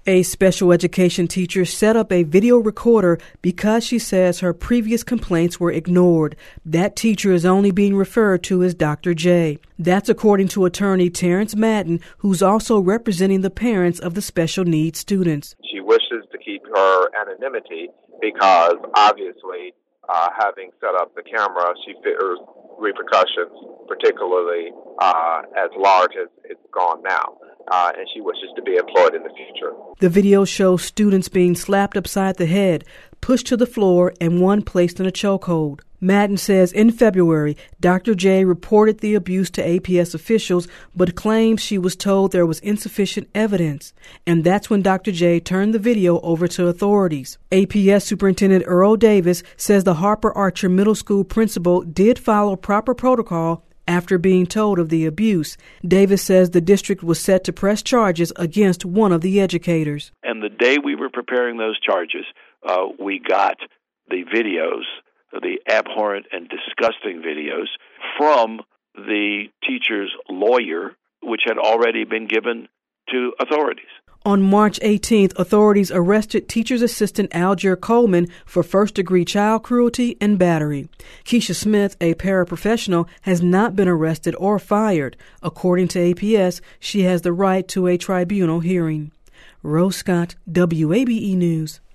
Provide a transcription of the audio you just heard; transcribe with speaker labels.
Speaker 1: A special education teacher set up a video recorder because she says her previous complaints were ignored. That teacher is only being referred to as Dr. J. That's according to attorney Terrence Madden, who's also representing the parents of the special needs students.
Speaker 2: She wishes to keep her anonymity because obviously having set up the camera, she fears repercussions, particularly as large as it's gone now. And she wishes to be employed in the future.
Speaker 1: The video shows students being slapped upside the head, pushed to the floor, and one placed in a chokehold. Madden says in February, Dr. J reported the abuse to APS officials, but claims she was told there was insufficient evidence. And that's when Dr. J turned the video over to authorities. APS Superintendent Earl Davis says the Harper Archer Middle School principal did follow proper protocol after being told of the abuse. Davis says the district was set to press charges against one of the educators.
Speaker 3: And the day we were preparing those charges, we got the videos, the abhorrent and disgusting videos, from the teacher's lawyer, which had already been given to authorities.
Speaker 1: On March 18th, authorities arrested teacher's assistant Alger Coleman for first-degree child cruelty and battery. Keisha Smith, a paraprofessional, has not been arrested or fired. According to APS, she has the right to a tribunal hearing. Rose Scott, WABE News.